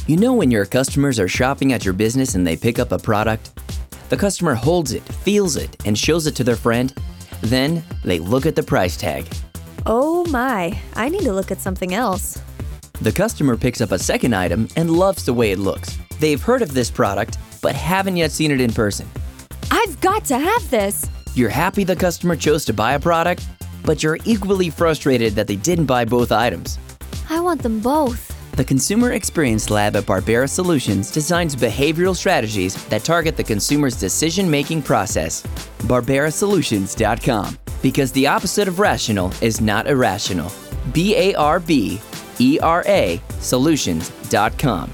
You know when your customers are shopping at your business and they pick up a product? The customer holds it, feels it, and shows it to their friend. Then they look at the price tag. Oh my, I need to look at something else. The customer picks up a second item and loves the way it looks. They've heard of this product, but haven't yet seen it in person. I've got to have this. You're happy the customer chose to buy a product, but you're equally frustrated that they didn't buy both items. I want them both. The Consumer Experience Lab at Barbera Solutions designs behavioral strategies that target the consumer's decision-making process. BarberaSolutions.com. Because the opposite of rational is not irrational. BARBERA Solutions.com.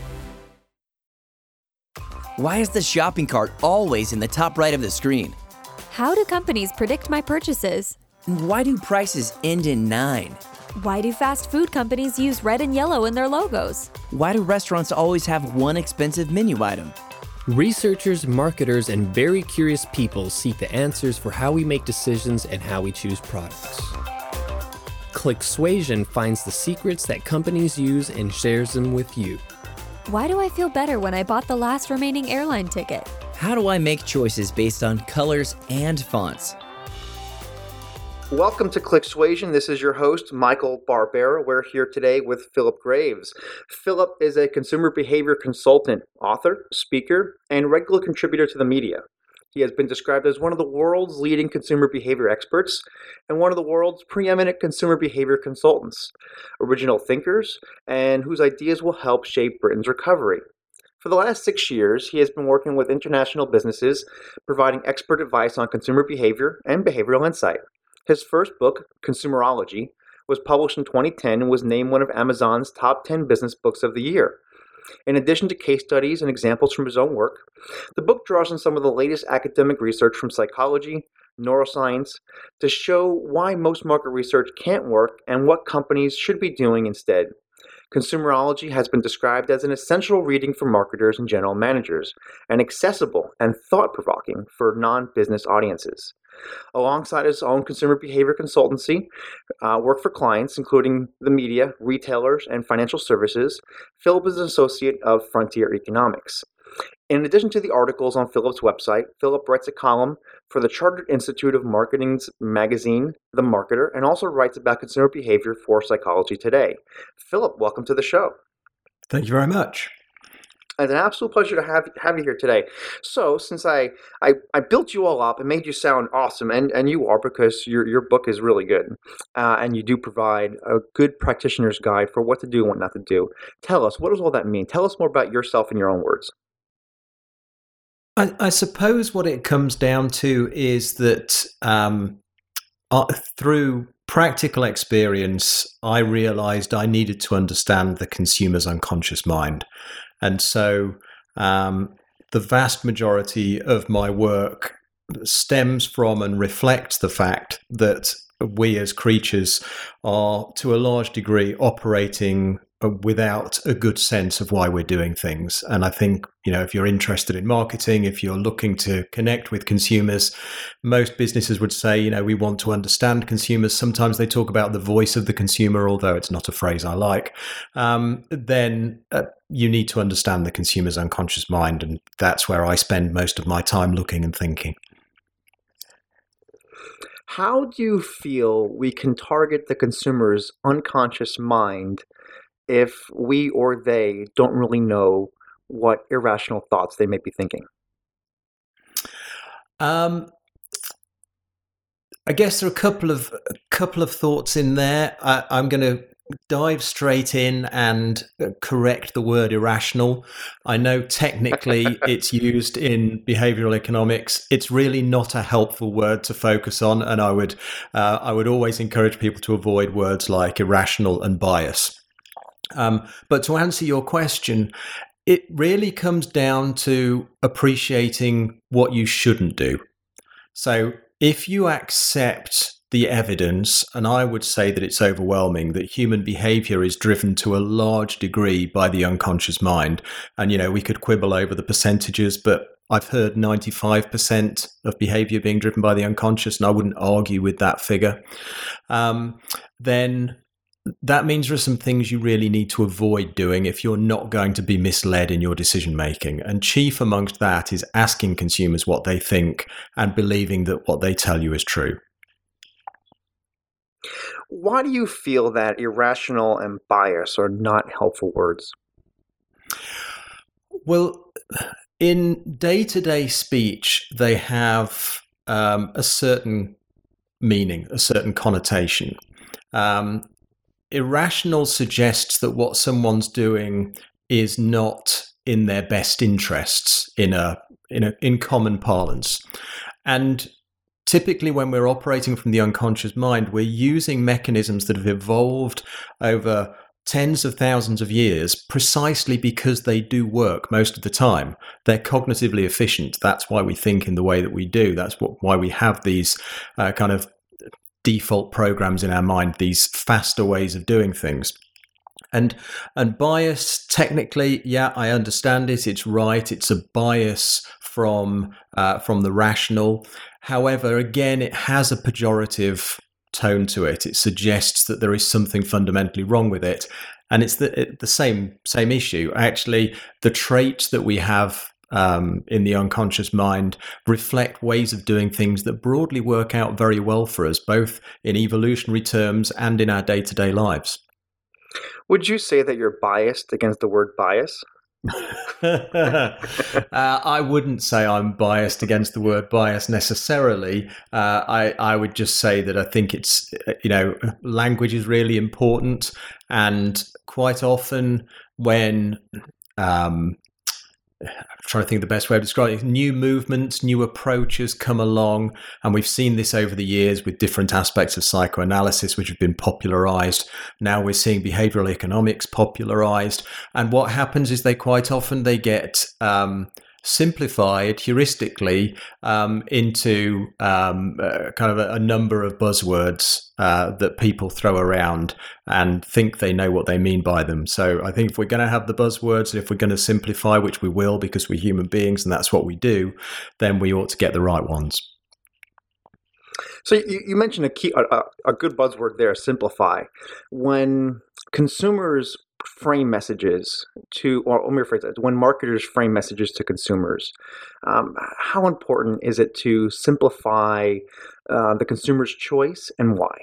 Why is the shopping cart always in the top right of the screen? How do companies predict my purchases? Why do prices end in 9? Why do fast food companies use red and yellow in their logos? Why do restaurants always have one expensive menu item? Researchers, marketers, and very curious people seek the answers for how we make decisions and how we choose products. ClickSuasion finds the secrets that companies use and shares them with you. Why do I feel better when I bought the last remaining airline ticket? How do I make choices based on colors and fonts? Welcome to ClickSuasion. This is your host, Michael Barbera. We're here today with Philip Graves. Philip is a consumer behavior consultant, author, speaker, and regular contributor to the media. He has been described as one of the world's leading consumer behavior experts and one of the world's preeminent consumer behavior consultants, original thinkers, and whose ideas will help shape Britain's recovery. For the last 6 years, he has been working with international businesses, providing expert advice on consumer behavior and behavioral insight. His first book, Consumerology, was published in 2010 and was named one of Amazon's top 10 business books of the year. In addition to case studies and examples from his own work, the book draws on some of the latest academic research from psychology, neuroscience, to show why most market research can't work and what companies should be doing instead. Consumerology has been described as an essential reading for marketers and general managers, and accessible and thought-provoking for non-business audiences. Alongside his own consumer behavior consultancy, work for clients including the media, retailers, and financial services, Philip is an associate of Frontier Economics. In addition to the articles on Philip's website, Philip writes a column for the Chartered Institute of Marketing's magazine, The Marketer, and also writes about consumer behavior for Psychology Today. Philip, welcome to the show. Thank you very much. It's an absolute pleasure to have you here today. So, since I built you all up and made you sound awesome, and you are, because your book is really good, and you do provide a good practitioner's guide for what to do and what not to do. Tell us, what does all that mean? Tell us more about yourself in your own words. I suppose what it comes down to is that through practical experience, I realized I needed to understand the consumer's unconscious mind. And so the vast majority of my work stems from and reflects the fact that we as creatures are, to a large degree, operating without a good sense of why we're doing things. And I think, if you're interested in marketing, if you're looking to connect with consumers, most businesses would say, we want to understand consumers. Sometimes they talk about the voice of the consumer, although it's not a phrase I like. Then you need to understand the consumer's unconscious mind. And that's where I spend most of my time looking and thinking. How do you feel we can target the consumer's unconscious mind if we or they don't really know what irrational thoughts they may be thinking? I guess there are a couple of thoughts in there. I'm going to dive straight in and correct the word irrational. I know technically it's used in behavioral economics. It's really not a helpful word to focus on, and I would always encourage people to avoid words like irrational and bias. But to answer your question, it really comes down to appreciating what you shouldn't do. So if you accept the evidence, and I would say that it's overwhelming, that human behavior is driven to a large degree by the unconscious mind. And, we could quibble over the percentages, but I've heard 95% of behavior being driven by the unconscious, and I wouldn't argue with that figure. Then that means there are some things you really need to avoid doing if you're not going to be misled in your decision making. And chief amongst that is asking consumers what they think and believing that what they tell you is true. Why do you feel that irrational and bias are not helpful words? Well, in day-to-day speech, they have a certain meaning, a certain connotation. Irrational suggests that what someone's doing is not in their best interests in common parlance. And typically when we're operating from the unconscious mind, we're using mechanisms that have evolved over tens of thousands of years precisely because they do work most of the time. They're cognitively efficient. That's why we think in the way that we do. That's why we have these kind of default programs in our mind, these faster ways of doing things. And bias, technically, yeah, I understand it. It's right. It's a bias from the rational. However, again, it has a pejorative tone to it. It suggests that there is something fundamentally wrong with it. And it's the same issue. Actually, the traits that we have in the unconscious mind reflect ways of doing things that broadly work out very well for us, both in evolutionary terms and in our day-to-day lives. Would you say that you're biased against the word bias? I wouldn't say I'm biased against the word bias necessarily. I would just say that I think it's, language is really important. And quite often when I'm trying to think of the best way of describing it. New movements, new approaches come along, and we've seen this over the years with different aspects of psychoanalysis which have been popularized. Now we're seeing behavioral economics popularized, and what happens is they get simplified heuristically into kind of a number of buzzwords that people throw around and think they know what they mean by them. So I think if we're going to have the buzzwords, and if we're going to simplify, which we will because we're human beings and that's what we do, then we ought to get the right ones. So you mentioned a good buzzword there, simplify. When consumers frame messages or let me rephrase that, when marketers frame messages to consumers, how important is it to simplify the consumer's choice, and why?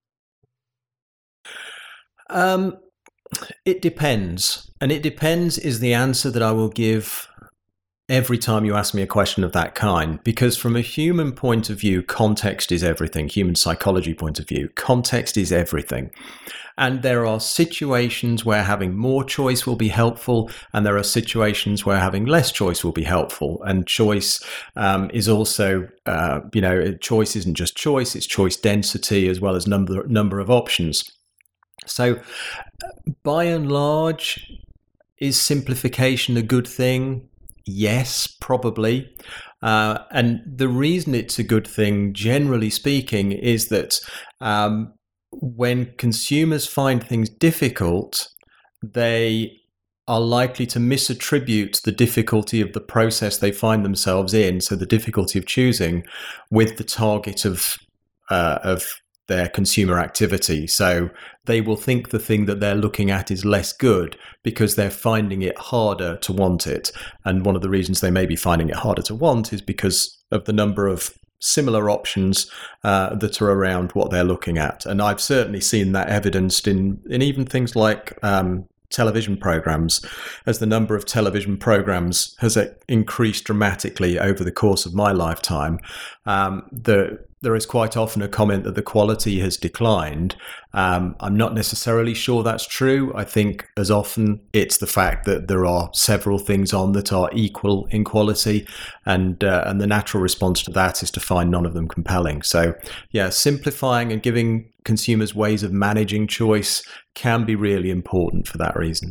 It depends. And it depends is the answer that I will give every time you ask me a question of that kind, because from a human point of view, context is everything. Human psychology point of view, context is everything. And there are situations where having more choice will be helpful, and there are situations where having less choice will be helpful. And choice is also, choice isn't just choice, it's choice density as well as number of options. So by and large, is simplification a good thing? Yes, probably. And the reason it's a good thing, generally speaking, is that when consumers find things difficult, they are likely to misattribute the difficulty of the process they find themselves in, so the difficulty of choosing, with the target of their consumer activity. So they will think the thing that they're looking at is less good because they're finding it harder to want it. And one of the reasons they may be finding it harder to want is because of the number of similar options that are around what they're looking at. And I've certainly seen that evidenced in even things like television programs. As the number of television programs has increased dramatically over the course of my lifetime, there is quite often a comment that the quality has declined. I'm not necessarily sure that's true. I think as often it's the fact that there are several things on that are equal in quality, and the natural response to that is to find none of them compelling. So yeah, simplifying and giving consumers ways of managing choice can be really important for that reason.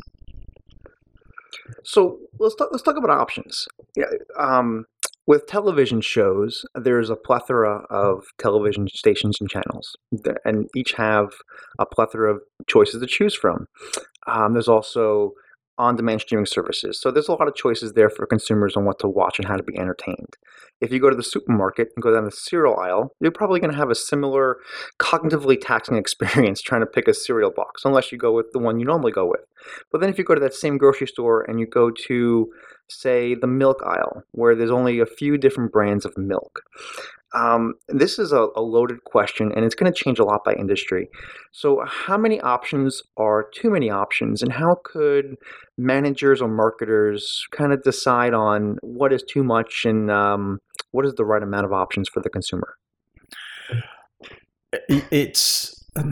So let's talk about options. With television shows, there's a plethora of television stations and channels, and each have a plethora of choices to choose from. There's also on-demand streaming services. So there's a lot of choices there for consumers on what to watch and how to be entertained. If you go to the supermarket and go down the cereal aisle, you're probably going to have a similar cognitively taxing experience trying to pick a cereal box, unless you go with the one you normally go with. But then if you go to that same grocery store and you go to, say, the milk aisle, where there's only a few different brands of milk, this is a loaded question, and it's going to change a lot by industry. So how many options are too many options, and how could managers or marketers kind of decide on what is too much and what is the right amount of options for the consumer? It's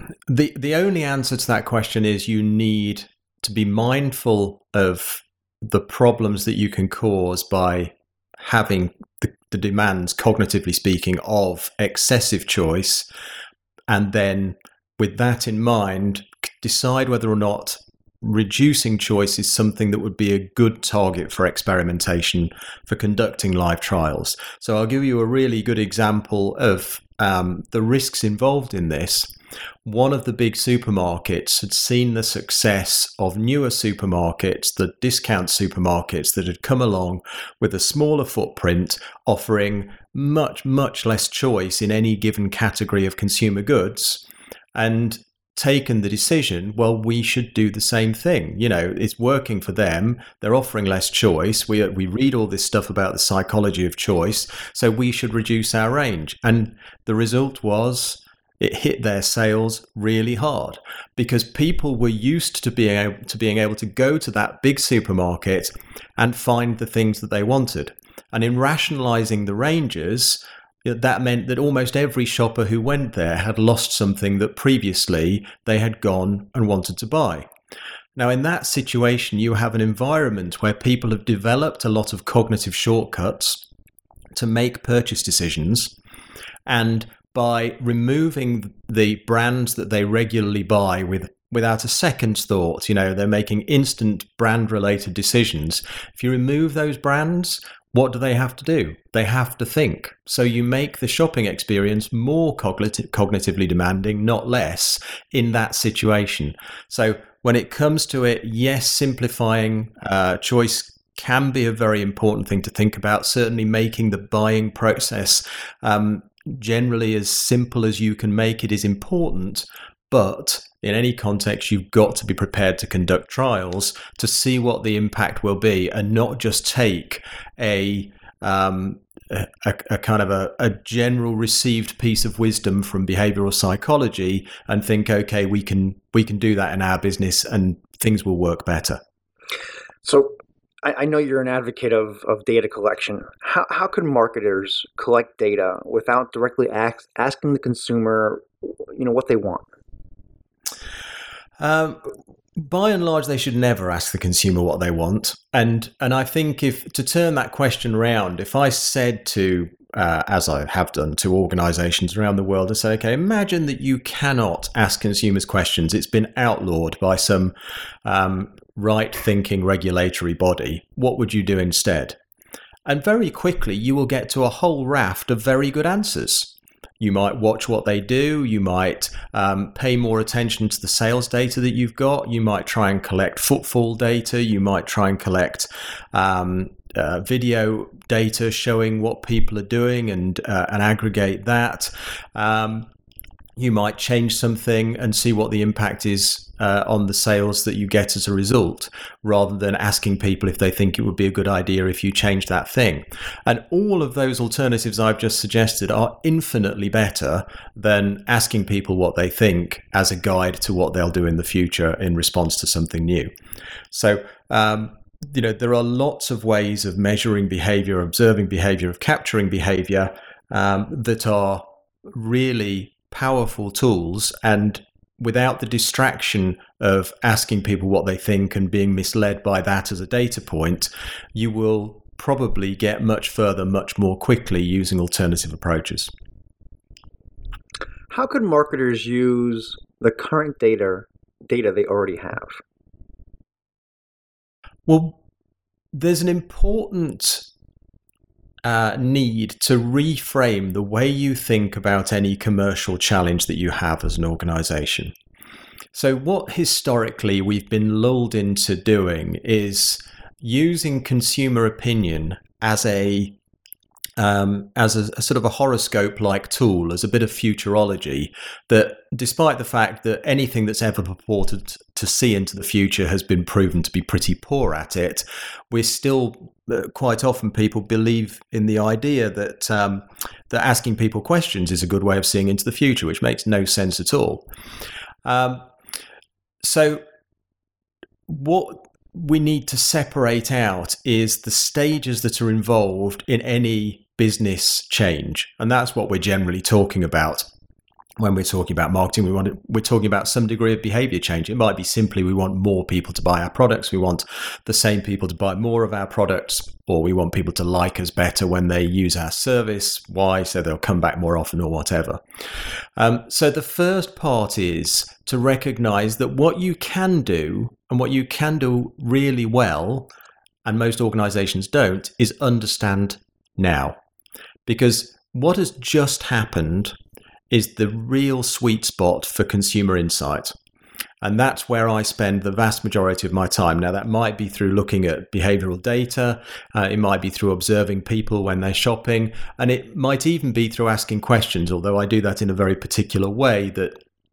the only answer to that question is you need to be mindful of the problems that you can cause by having the demands, cognitively speaking, of excessive choice, and then with that in mind, decide whether or not reducing choice is something that would be a good target for experimentation for conducting live trials. So I'll give you a really good example of the risks involved in this. One of the big supermarkets had seen the success of newer supermarkets, the discount supermarkets that had come along with a smaller footprint, offering much, much less choice in any given category of consumer goods, and taken the decision, well, we should do the same thing. You know, it's working for them. They're offering less choice. We read all this stuff about the psychology of choice, so we should reduce our range. And the result was it hit their sales really hard because people were used to being able to go to that big supermarket and find the things that they wanted. And in rationalizing the ranges, that meant that almost every shopper who went there had lost something that previously they had gone and wanted to buy. Now, in that situation, you have an environment where people have developed a lot of cognitive shortcuts to make purchase decisions, and by removing the brands that they regularly buy without a second's thought, they're making instant brand-related decisions. If you remove those brands, what do they have to do? They have to think. So you make the shopping experience more cognitively demanding, not less, in that situation. So when it comes to it, yes, simplifying choice can be a very important thing to think about, certainly making the buying process generally as simple as you can make it is important, but in any context, you've got to be prepared to conduct trials to see what the impact will be, and not just take a kind of a general received piece of wisdom from behavioral psychology and think, okay, we can do that in our business and things will work better. So I know you're an advocate of data collection. How can marketers collect data without directly asking the consumer, what they want? By and large, they should never ask the consumer what they want. And I think to turn that question around, if I said to, as I have done to organizations around the world, and say, okay, imagine that you cannot ask consumers questions. It's been outlawed by some right-thinking regulatory body. What would you do instead? And very quickly, you will get to a whole raft of very good answers. You might watch what they do. You might pay more attention to the sales data that you've got. You might try and collect footfall data. You might try and collect video data showing what people are doing and aggregate that. You might change something and see what the impact is on the sales that you get as a result, rather than asking people if they think it would be a good idea if you change that thing. And all of those alternatives I've just suggested are infinitely better than asking people what they think as a guide to what they'll do in the future in response to something new. So, there are lots of ways of measuring behavior, observing behavior, of capturing behavior that are really powerful tools, and without the distraction of asking people what they think and being misled by that as a data point, you will probably get much further much more quickly using alternative approaches. How could marketers use the current data they already have? Well, there's an important need to reframe the way you think about any commercial challenge that you have as an organization. So what historically we've been lulled into doing is using consumer opinion as a sort of a horoscope-like tool, as a bit of futurology, that despite the fact that anything that's ever purported to see into the future has been proven to be pretty poor at it, we're still quite often people believe in the idea that that asking people questions is a good way of seeing into the future, which makes no sense at all. So what we need to separate out is the stages that are involved in any business change. And that's what we're generally talking about when we're talking about marketing. We're talking about some degree of behavior change. It might be simply we want more people to buy our products. We want the same people to buy more of our products, or we want people to like us better when they use our service. Why? So they'll come back more often or whatever. So the first part is to recognize that what you can do, and what you can do really well, and most organizations don't, is understand now. Because what has just happened is the real sweet spot for consumer insight. And that's where I spend the vast majority of my time. Now, that might be through looking at behavioral data. It might be through observing people when they're shopping. And it might even be through asking questions, although I do that in a very particular way that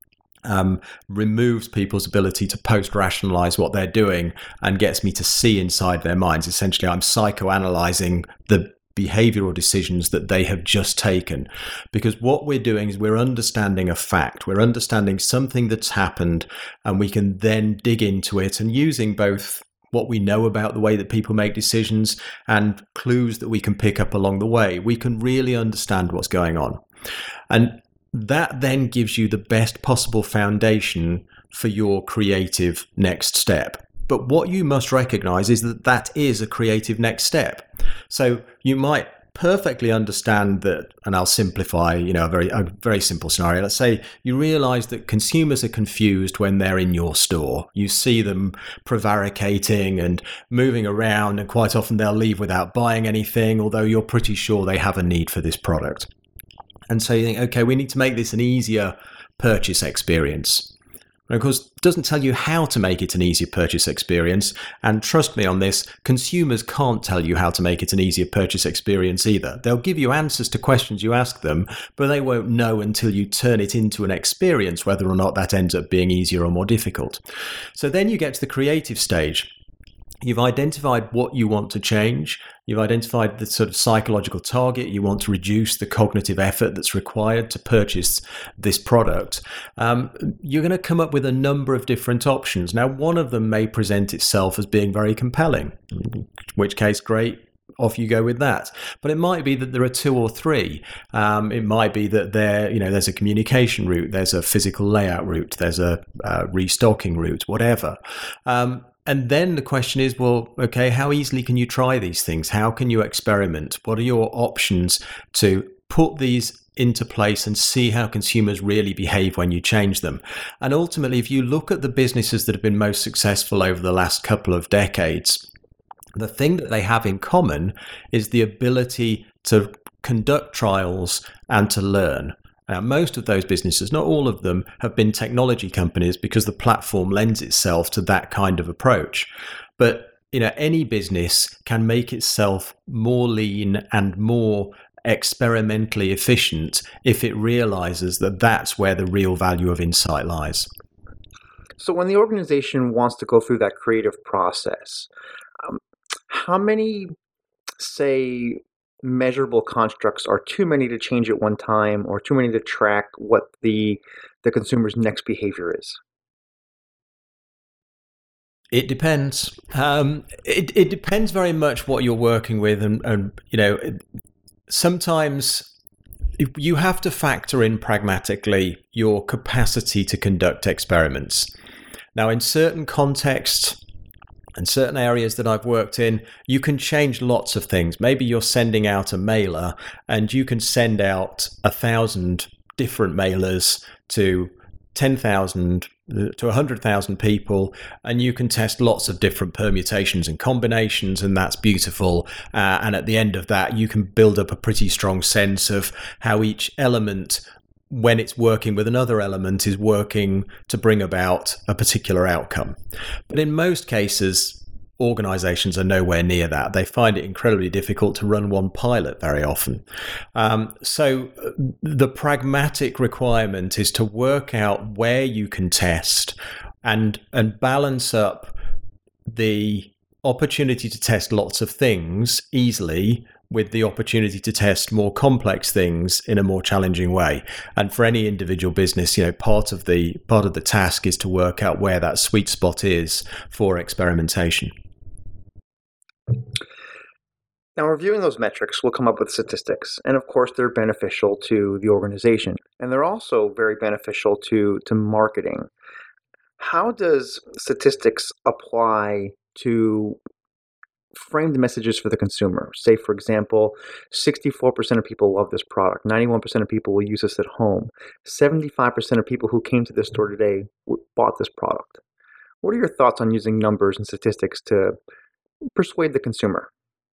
removes people's ability to post-rationalize what they're doing and gets me to see inside their minds. Essentially, I'm psychoanalyzing the behavioral decisions that they have just taken, because what we're doing is we're understanding a fact, we're understanding something that's happened, and we can then dig into it, and using both what we know about the way that people make decisions and clues that we can pick up along the way, we can really understand what's going on. And that then gives you the best possible foundation for your creative next step. But what you must recognize is that that is a creative next step. So you might perfectly understand that, and I'll simplify, a very simple scenario. Let's say you realize that consumers are confused when they're in your store. You see them prevaricating and moving around, and quite often they'll leave without buying anything, although you're pretty sure they have a need for this product. And so you think, okay, we need to make this an easier purchase experience. And of course, it doesn't tell you how to make it an easier purchase experience. And trust me on this, consumers can't tell you how to make it an easier purchase experience either. They'll give you answers to questions you ask them, but they won't know until you turn it into an experience whether or not that ends up being easier or more difficult. So then you get to the creative stage. You've identified what you want to change. You've identified the sort of psychological target. You want to reduce the cognitive effort that's required to purchase this product. You're going to come up with a number of different options. Now, one of them may present itself as being very compelling, in which case, great. Off you go with that. But it might be that there are two or three. It might be that there's a communication route, there's a physical layout route, there's a restocking route, whatever. And then the question is, well, okay, how easily can you try these things? How can you experiment? What are your options to put these into place and see how consumers really behave when you change them? And ultimately, if you look at the businesses that have been most successful over the last couple of decades, the thing that they have in common is the ability to conduct trials and to learn. Now, most of those businesses, not all of them, have been technology companies because the platform lends itself to that kind of approach. But any business can make itself more lean and more experimentally efficient if it realizes that that's where the real value of insight lies. So when the organization wants to go through that creative process, how many, say, measurable constructs are too many to change at one time, or too many to track what the consumer's next behavior is? It depends. It depends very much what you're working with, and sometimes you have to factor in pragmatically your capacity to conduct experiments. Now, in certain contexts and certain areas that I've worked in, you can change lots of things. Maybe you're sending out a mailer and you can send out 1,000 different mailers to 10,000 to 100,000 people, and you can test lots of different permutations and combinations, and that's beautiful. And at the end of that, you can build up a pretty strong sense of how each element when it's working with another element, is working to bring about a particular outcome. But in most cases, organizations are nowhere near that. They find it incredibly difficult to run one pilot very often. So the pragmatic requirement is to work out where you can test and balance up the opportunity to test lots of things easily with the opportunity to test more complex things in a more challenging way. And for any individual business, part of the task is to work out where that sweet spot is for experimentation. Now, reviewing those metrics, we'll come up with statistics. And of course, they're beneficial to the organization. And they're also very beneficial to marketing. How does statistics apply to framed messages for the consumer? Say, for example, 64% of people love this product. 91% of people will use this at home. 75% of people who came to this store today bought this product. What are your thoughts on using numbers and statistics to persuade the consumer?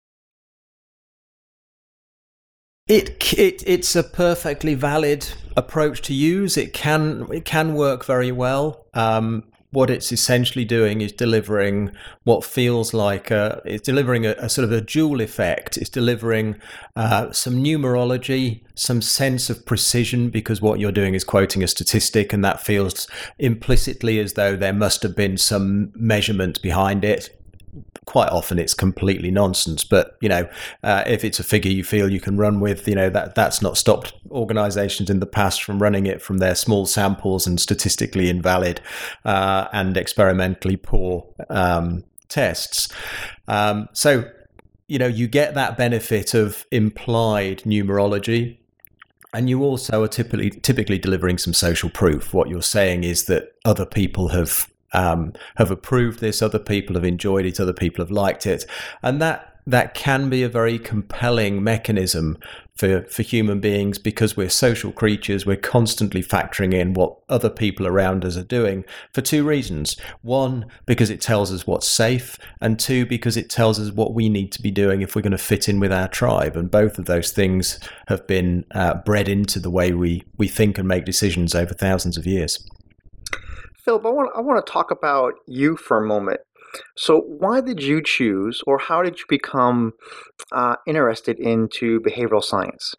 It's a perfectly valid approach to use. It can work very well. What it's essentially doing is delivering what feels like it's delivering a sort of a dual effect. It's delivering some numerology, some sense of precision, because what you're doing is quoting a statistic, and that feels implicitly as though there must have been some measurement behind it. Quite often it's completely nonsense, but if it's a figure you feel you can run with, that's not stopped organizations in the past from running it from their small samples and statistically invalid and experimentally poor tests. So you get that benefit of implied numerology. And you also are typically delivering some social proof. What you're saying is that other people have approved this, other people have enjoyed it, other people have liked it, and that can be a very compelling mechanism for human beings, because we're social creatures. We're constantly factoring in what other people around us are doing for two reasons. One, because it tells us what's safe, and two, because it tells us what we need to be doing if we're going to fit in with our tribe. And both of those things have been bred into the way we think and make decisions over thousands of years. Philip, I want to talk about you for a moment. So why did you choose, or how did you become interested into behavioral science?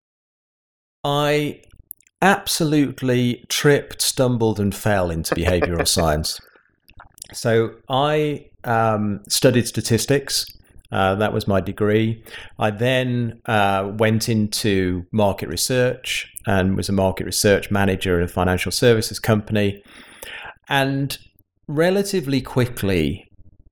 I absolutely tripped, stumbled, and fell into behavioral science. So I studied statistics. That was my degree. I then went into market research and was a market research manager at a financial services company. And relatively quickly,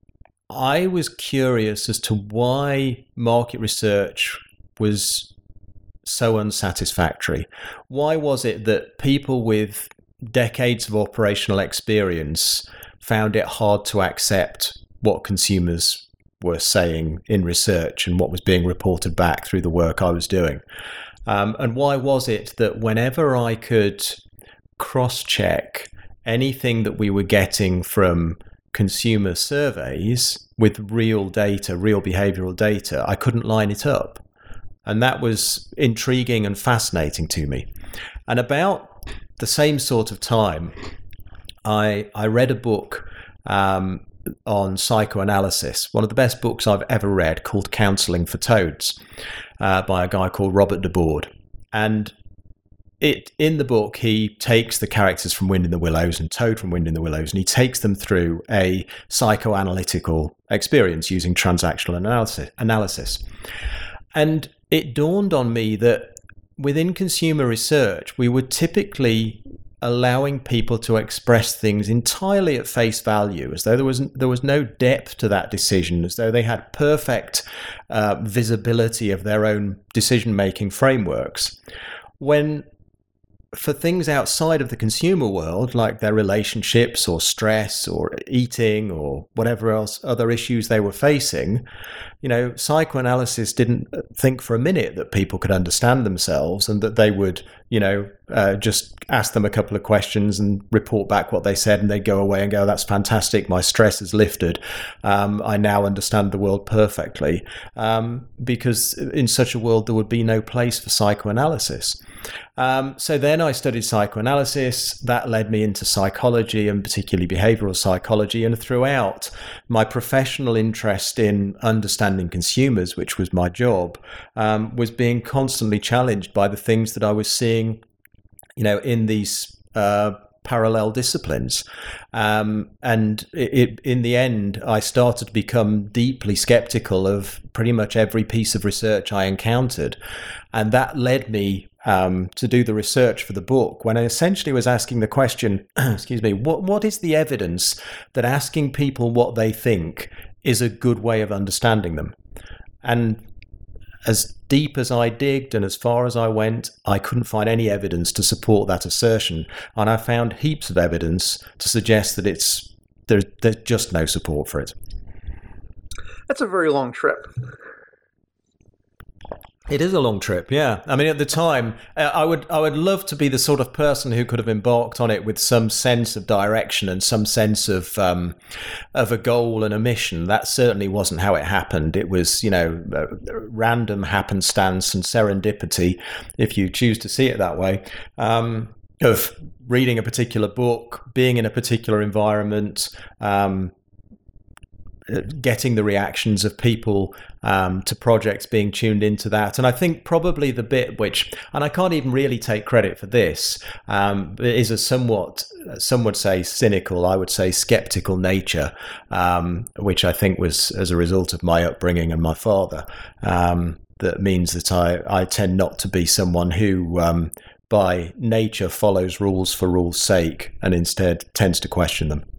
I was curious as to why market research was so unsatisfactory. Why was it that people with decades of operational experience found it hard to accept what consumers were saying in research and what was being reported back through the work I was doing? And why was it that whenever I could cross-check anything that we were getting from consumer surveys with real data, real behavioral data, I couldn't line it up? And that was intriguing and fascinating to me. And about the same sort of time, I read a book on psychoanalysis, one of the best books I've ever read, called Counseling for Toads, by a guy called Robert DeBoard. And in the book, he takes the characters from Wind in the Willows and Toad from Wind in the Willows, and he takes them through a psychoanalytical experience using transactional analysis. And it dawned on me that within consumer research, we were typically allowing people to express things entirely at face value, as though there was no depth to that decision, as though they had perfect visibility of their own decision-making frameworks. When for things outside of the consumer world, like their relationships or stress or eating or whatever else, other issues they were facing, psychoanalysis didn't think for a minute that people could understand themselves and that they would, just ask them a couple of questions and report back what they said, and they'd go away and go, "That's fantastic. My stress is lifted. I now understand the world perfectly." Because in such a world, there would be no place for psychoanalysis. So then I studied psychoanalysis. That led me into psychology, and particularly behavioral psychology. And throughout my professional interest in understanding consumers, which was my job, was being constantly challenged by the things that I was seeing, in these parallel disciplines. And in the end, I started to become deeply skeptical of pretty much every piece of research I encountered. And that led me to do the research for the book, when I essentially was asking the question, what is the evidence that asking people what they think is a good way of understanding them? And as deep as I digged and as far as I went, I couldn't find any evidence to support that assertion. And I found heaps of evidence to suggest that there's just no support for it. That's a very long trip. It is a long trip, yeah. I mean, at the time, I would love to be the sort of person who could have embarked on it with some sense of direction and some sense of a goal and a mission. That certainly wasn't how it happened. It was, random happenstance and serendipity, if you choose to see it that way, of reading a particular book, being in a particular environment, getting the reactions of people to projects, being tuned into that. And I think probably the bit which, and I can't even really take credit for this, is a somewhat, some would say cynical, I would say skeptical nature, which I think was as a result of my upbringing and my father. That means that I tend not to be someone who by nature follows rules for rules' sake and instead tends to question them.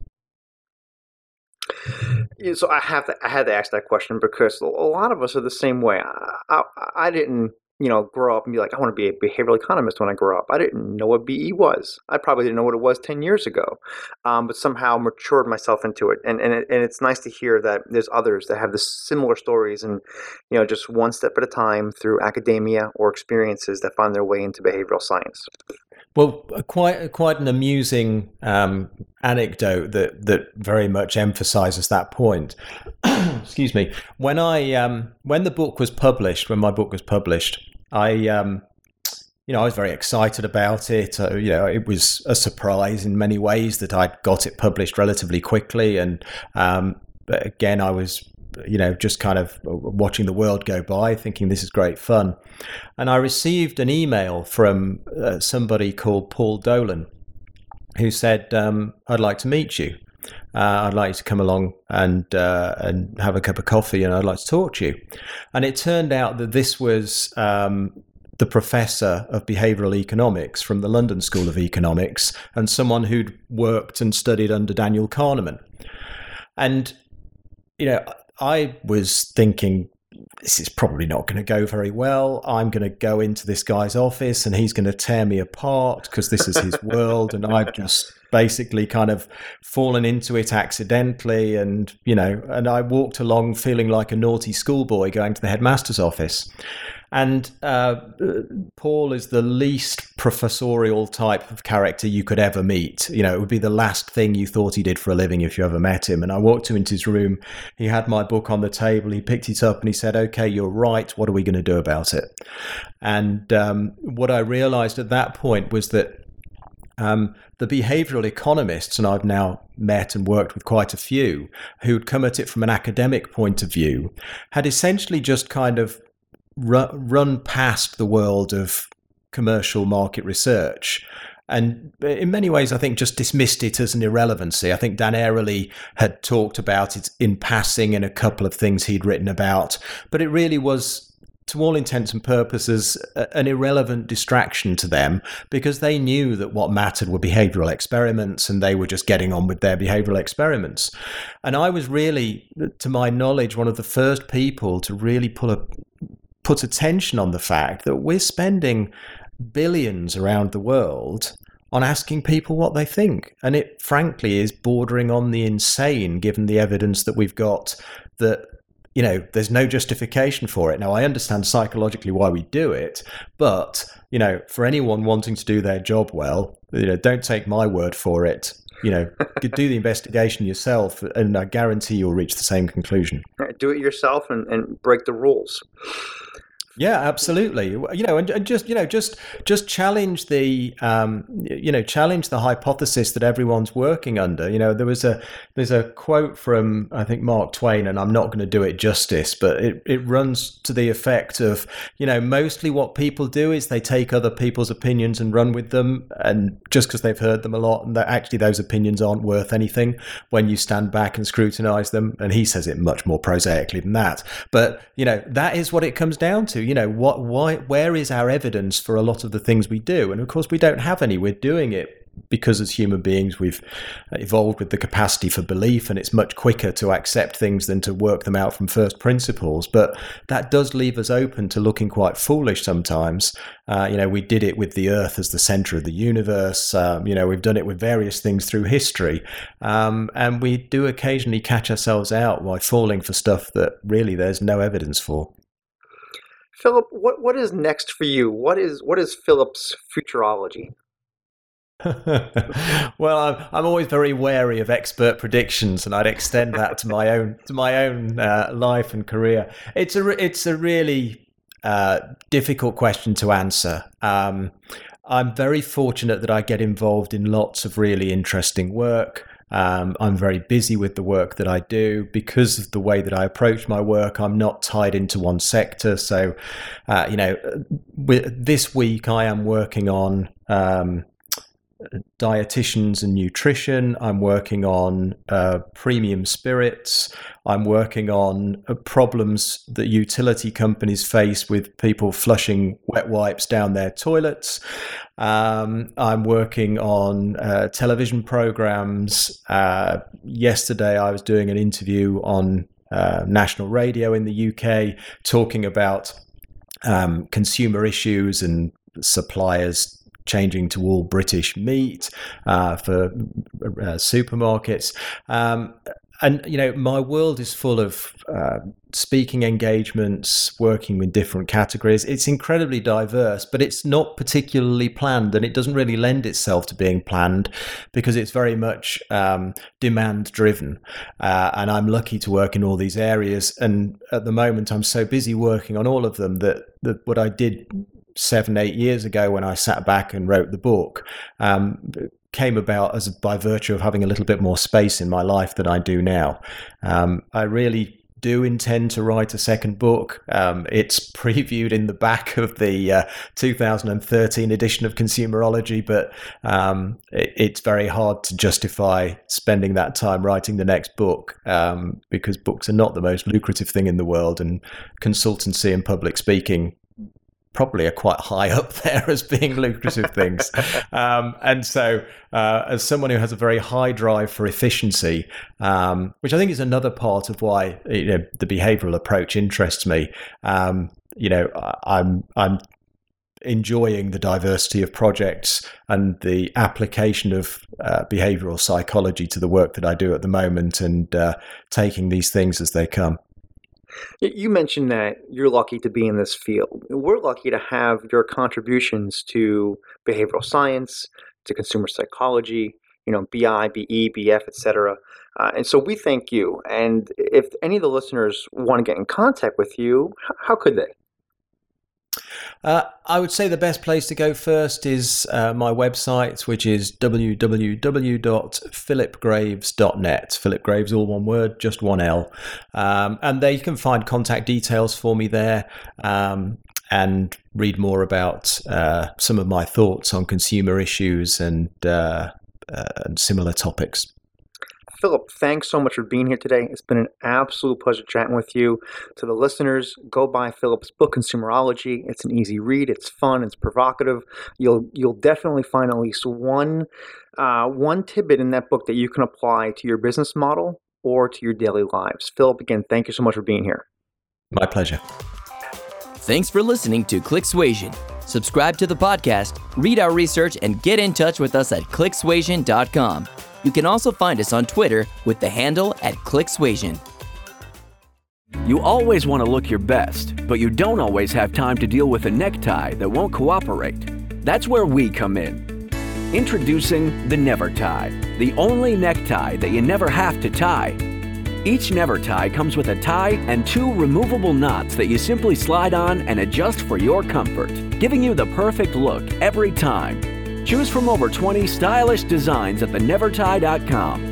So I had to ask that question because a lot of us are the same way. I didn't, grow up and be like, I want to be a behavioral economist when I grow up. I didn't know what BE was. I probably didn't know what it was 10 years ago, but somehow matured myself into it. And it's nice to hear that there's others that have the similar stories and, just one step at a time through academia or experiences that find their way into behavioral science. Well, quite an amusing anecdote that very much emphasizes that point. Excuse me. When the book was published, I was very excited about it. It was a surprise in many ways that I got it published relatively quickly, and but again, I was just kind of watching the world go by, thinking this is great fun. And I received an email from somebody called Paul Dolan, who said, I'd like to meet you. I'd like you to come along and have a cup of coffee, and I'd like to talk to you. And it turned out that this was the professor of behavioral economics from the London School of Economics, and someone who'd worked and studied under Daniel Kahneman. And, I was thinking, this is probably not going to go very well. I'm going to go into this guy's office and he's going to tear me apart because this is his world. And I've just basically kind of fallen into it accidentally. And, and I walked along feeling like a naughty schoolboy going to the headmaster's office. And Paul is the least professorial type of character you could ever meet. It would be the last thing you thought he did for a living if you ever met him. And I walked into his room. He had my book on the table. He picked it up and he said, "Okay, you're right. What are we going to do about it?" And what I realized at that point was that the behavioral economists, and I've now met and worked with quite a few, who'd come at it from an academic point of view, had essentially just kind of run past the world of commercial market research, and in many ways I think just dismissed it as an irrelevancy. I think Dan Ariely had talked about it in passing in a couple of things he'd written about, but it really was, to all intents and purposes, an irrelevant distraction to them, because they knew that what mattered were behavioral experiments, and they were just getting on with their behavioral experiments. And I was really, to my knowledge, one of the first people to really put attention on the fact that we're spending billions around the world on asking people what they think. And it frankly is bordering on the insane, given the evidence that we've got that, there's no justification for it. Now, I understand psychologically why we do it, but, for anyone wanting to do their job well, don't take my word for it. Do the investigation yourself, and I guarantee you'll reach the same conclusion. Do it yourself and break the rules. Yeah, absolutely. And just challenge the challenge the hypothesis that everyone's working under. There's a quote from, I think, Mark Twain, and I'm not going to do it justice, but it runs to the effect of, mostly what people do is they take other people's opinions and run with them, and just because they've heard them a lot, and that actually those opinions aren't worth anything when you stand back and scrutinize them. And he says it much more prosaically than that, but that is what it comes down to. Where is our evidence for a lot of the things we do? And of course, we don't have any. We're doing it because as human beings, we've evolved with the capacity for belief, and it's much quicker to accept things than to work them out from first principles. But that does leave us open to looking quite foolish sometimes. We did it with the Earth as the center of the universe. We've done it with various things through history. And we do occasionally catch ourselves out by falling for stuff that really there's no evidence for. Philip, what is next for you? What is Philip's futurology? Well, I'm always very wary of expert predictions, and I'd extend that to my own life and career. It's a really difficult question to answer. I'm very fortunate that I get involved in lots of really interesting work. I'm very busy with the work that I do. Because of the way that I approach my work, I'm not tied into one sector. So, this week I am working on dietitians and nutrition. I'm working on premium spirits. I'm working on problems that utility companies face with people flushing wet wipes down their toilets. I'm working on television programs. Yesterday, I was doing an interview on national radio in the UK talking about consumer issues and suppliers changing to all British meat for supermarkets. And, my world is full of speaking engagements, working with different categories. It's incredibly diverse, but it's not particularly planned, and it doesn't really lend itself to being planned because it's very much demand driven. And I'm lucky to work in all these areas. And at the moment, I'm so busy working on all of them that what I did 7-8 years ago when I sat back and wrote the book came about by virtue of having a little bit more space in my life than I do now. I really do intend to write a second book. It's previewed in the back of the 2013 edition of Consumerology, but it's very hard to justify spending that time writing the next book because books are not the most lucrative thing in the world, and consultancy and public speaking probably are quite high up there as being lucrative things. And so as someone who has a very high drive for efficiency, which I think is another part of why the behavioral approach interests me, I'm enjoying the diversity of projects and the application of behavioral psychology to the work that I do at the moment, and taking these things as they come. You mentioned that you're lucky to be in this field. We're lucky to have your contributions to behavioral science, to consumer psychology, BI, BE, BF, etc. And so we thank you. And if any of the listeners want to get in contact with you, how could they? I would say the best place to go first is my website, which is www.philipgraves.net. Philip Graves, all one word, just one L. And there you can find contact details for me there, and read more about some of my thoughts on consumer issues and similar topics. Philip, thanks so much for being here today. It's been an absolute pleasure chatting with you. To the listeners, go buy Philip's book, Consumerology. It's an easy read. It's fun. It's provocative. You'll definitely find at least one tidbit in that book that you can apply to your business model or to your daily lives. Philip, again, thank you so much for being here. My pleasure. Thanks for listening to ClickSuasion. Subscribe to the podcast, read our research, and get in touch with us at clicksuasion.com. You can also find us on Twitter with the handle @ClickSuasion. You always want to look your best, but you don't always have time to deal with a necktie that won't cooperate. That's where we come in. Introducing the Never Tie, the only necktie that you never have to tie. Each Never Tie comes with a tie and 2 removable knots that you simply slide on and adjust for your comfort, giving you the perfect look every time. Choose from over 20 stylish designs at thenevertie.com.